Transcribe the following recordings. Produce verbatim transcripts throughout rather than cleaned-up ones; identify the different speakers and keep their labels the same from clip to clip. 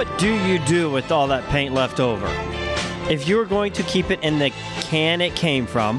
Speaker 1: what do you do with all that paint left over? If you're going to keep it in the can it came from,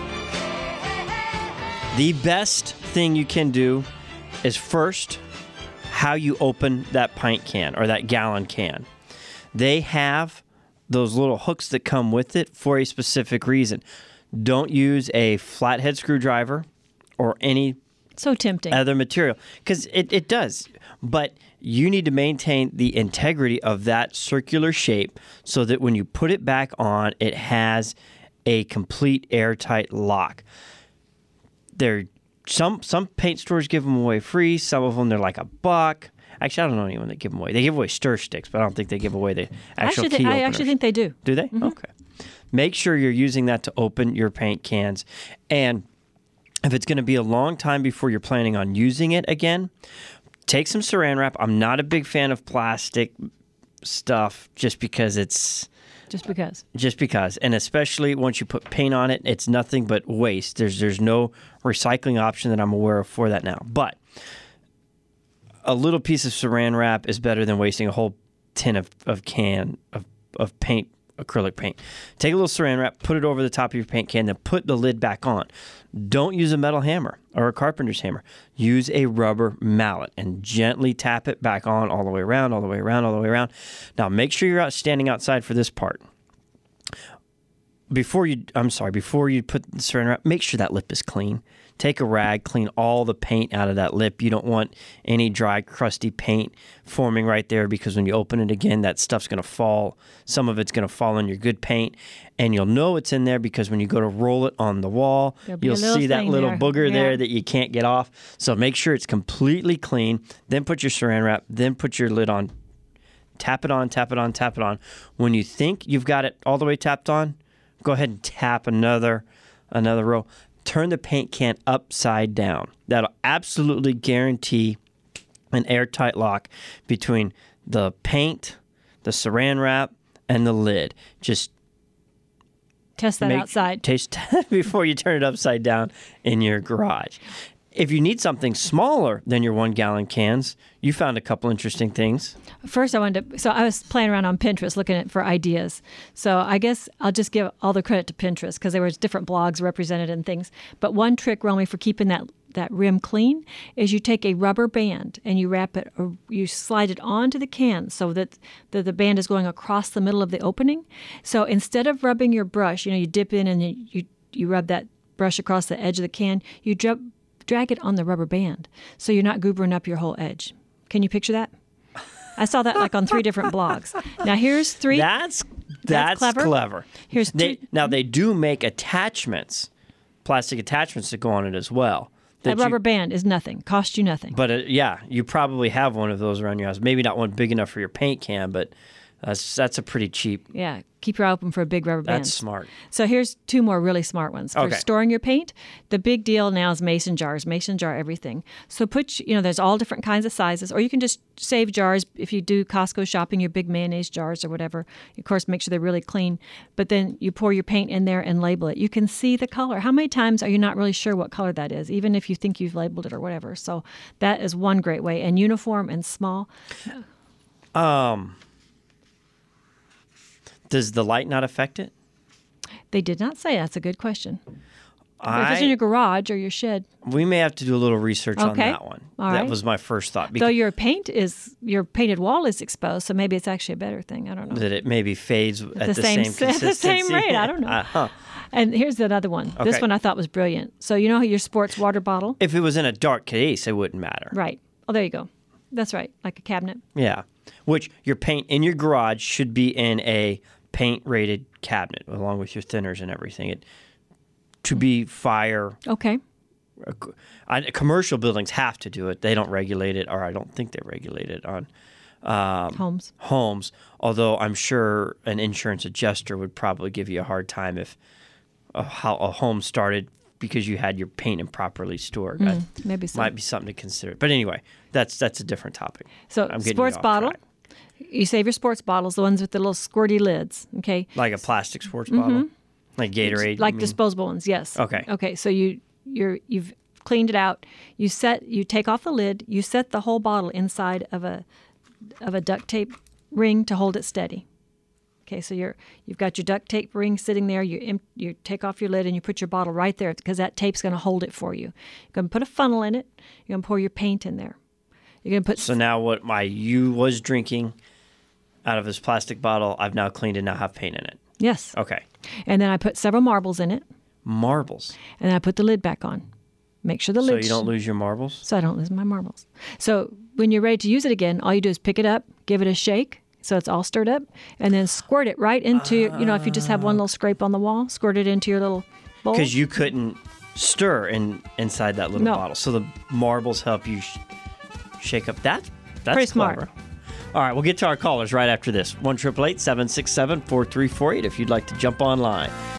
Speaker 1: the best thing you can do is first how you open that pint can or that gallon can. They have those little hooks that come with it for a specific reason. Don't use a flathead screwdriver or any
Speaker 2: so tempting
Speaker 1: other material, because it, it does. But you need to maintain the integrity of that circular shape so that when you put it back on, it has a complete airtight lock. They're, some some paint stores give them away free. Some of them, they're like a buck. Actually, I don't know anyone that give them away. They give away stir sticks, but I don't think they give away the actual
Speaker 2: actually,
Speaker 1: key
Speaker 2: th- I
Speaker 1: openers.
Speaker 2: actually think they do.
Speaker 1: Do they?
Speaker 2: Mm-hmm.
Speaker 1: Okay. Make sure you're using that to open your paint cans. And if it's going to be a long time before you're planning on using it again, take some saran wrap. I'm not a big fan of plastic stuff just because it's...
Speaker 2: Just because.
Speaker 1: Just because. And especially once you put paint on it, it's nothing but waste. There's there's no recycling option that I'm aware of for that now. But a little piece of saran wrap is better than wasting a whole tin of, of can of, of paint, acrylic paint. Take a little saran wrap, put it over the top of your paint can, then put the lid back on. Don't use a metal hammer or a carpenter's hammer. Use a rubber mallet and gently tap it back on all the way around, all the way around, all the way around. Now, make sure you're out standing outside for this part. Before you, I'm sorry, before you put the saran wrap, make sure that lip is clean. Take a rag, clean all the paint out of that lip. You don't want any dry, crusty paint forming right there, because when you open it again, that stuff's going to fall. Some of it's going to fall on your good paint, and you'll know it's in there because when you go to roll it on the wall, you'll see that little
Speaker 2: there.
Speaker 1: booger
Speaker 2: Yeah.
Speaker 1: there that you can't get off. So make sure it's completely clean. Then put your saran wrap, then put your lid on. Tap it on, tap it on, tap it on. When you think you've got it all the way tapped on, go ahead and tap another another row. Turn the paint can upside down. That'll absolutely guarantee an airtight lock between the paint, the saran wrap, and the lid. Just
Speaker 2: test that
Speaker 1: make,
Speaker 2: outside.
Speaker 1: Taste before you turn it upside down in your garage. If you need something smaller than your one-gallon cans, you found a couple interesting things.
Speaker 2: First, I wanted to, so I was playing around on Pinterest looking at for ideas. So I guess I'll just give all the credit to Pinterest because there was different blogs represented and things. But one trick, Romy, for keeping that, that rim clean is you take a rubber band and you wrap it, or you slide it onto the can so that the, the band is going across the middle of the opening. So instead of rubbing your brush, you know, you dip in and you, you, you rub that brush across the edge of the can, you drop, drag it on the rubber band so you're not goobering up your whole edge. Can you picture that? I saw that like on three different blogs. Now here's three.
Speaker 1: That's that's,
Speaker 2: That's clever.
Speaker 1: clever.
Speaker 2: Here's
Speaker 1: they,
Speaker 2: two.
Speaker 1: Now they do make attachments, plastic attachments that go on it as well.
Speaker 2: That
Speaker 1: you-
Speaker 2: rubber band is nothing. Cost you nothing.
Speaker 1: But uh, yeah, you probably have one of those around your house. Maybe not one big enough for your paint can, but that's that's a pretty cheap.
Speaker 2: Yeah, keep your eye open for a big rubber band.
Speaker 1: That's smart.
Speaker 2: So here's two more really smart ones. For
Speaker 1: Okay.
Speaker 2: storing your paint, the big deal now is mason jars. Mason jar everything. So put, you know, there's all different kinds of sizes, or you can just save jars if you do Costco shopping, your big mayonnaise jars or whatever. Of course, make sure they're really clean. But then you pour your paint in there and label it. You can see the color. How many times are you not really sure what color that is, even if you think you've labeled it or whatever? So that is one great way. And uniform and small.
Speaker 1: Um, does the light not affect it?
Speaker 2: They did not say. That's a good question. If
Speaker 1: I,
Speaker 2: it's in your garage or your shed.
Speaker 1: we may have to do a little research on
Speaker 2: Okay.
Speaker 1: that one.
Speaker 2: All
Speaker 1: that
Speaker 2: right.
Speaker 1: was my first thought.
Speaker 2: Though
Speaker 1: Because
Speaker 2: your paint is, your painted wall is exposed, so maybe it's actually a better thing. I don't know.
Speaker 1: that it maybe fades at
Speaker 2: the
Speaker 1: the,
Speaker 2: same-
Speaker 1: same,
Speaker 2: at the same
Speaker 1: consistency.
Speaker 2: rate. I don't know.
Speaker 1: Uh-huh.
Speaker 2: And here's another one. This
Speaker 1: Okay.
Speaker 2: one I thought was brilliant. So you know your sports water bottle?
Speaker 1: If it was in a dark case, it wouldn't matter.
Speaker 2: Right. Oh, there you go. That's right. Like a cabinet.
Speaker 1: Yeah. Which your paint in your garage should be in a paint-rated cabinet along with your thinners and everything. It to be fire.
Speaker 2: Okay.
Speaker 1: I, commercial buildings have to do it. They don't regulate it, or I don't think they regulate it on um,
Speaker 2: Homes.
Speaker 1: homes. Although I'm sure an insurance adjuster would probably give you a hard time if a, how a home started because you had your paint improperly stored.
Speaker 2: Mm,
Speaker 1: That
Speaker 2: maybe so.
Speaker 1: might be something to consider. But anyway, that's that's a different topic.
Speaker 2: So
Speaker 1: I'm getting
Speaker 2: sports
Speaker 1: you off
Speaker 2: bottle.
Speaker 1: track.
Speaker 2: You save your sports bottles, the ones with the little squirty lids. Okay.
Speaker 1: Like a plastic sports bottle, like Gatorade,
Speaker 2: Mm-hmm. Like
Speaker 1: you mean?
Speaker 2: disposable ones, yes.
Speaker 1: Okay.
Speaker 2: Okay. So you you're you've cleaned it out. You set you take off the lid. You set the whole bottle inside of a of a duct tape ring to hold it steady. Okay, so you're you've got your duct tape ring sitting there. You em- you take off your lid and you put your bottle right there because that tape's going to hold it for you. You're going to put a funnel in it. You're going to pour your paint in there. You're going to put.
Speaker 1: So now, what my you was drinking out of this plastic bottle, I've now cleaned and now have paint in it.
Speaker 2: Yes.
Speaker 1: Okay.
Speaker 2: And then I put several marbles in it.
Speaker 1: Marbles.
Speaker 2: And then I put the lid back on. Make sure the lid.
Speaker 1: So you don't lose your marbles.
Speaker 2: So I don't lose my marbles. So when you're ready to use it again, all you do is pick it up, give it a shake. So it's all stirred up, and then squirt it right into, uh, you know, if you just have one little scrape on the wall, squirt it into your little bowl.
Speaker 1: Because you couldn't stir in inside that little
Speaker 2: No.
Speaker 1: bottle. So the marbles help you sh- shake up. That, that's
Speaker 2: Pretty smart.
Speaker 1: clever. All right, we'll get to our callers right after this. one eight eight eight, seven six seven, four three four eight if you'd like to jump online.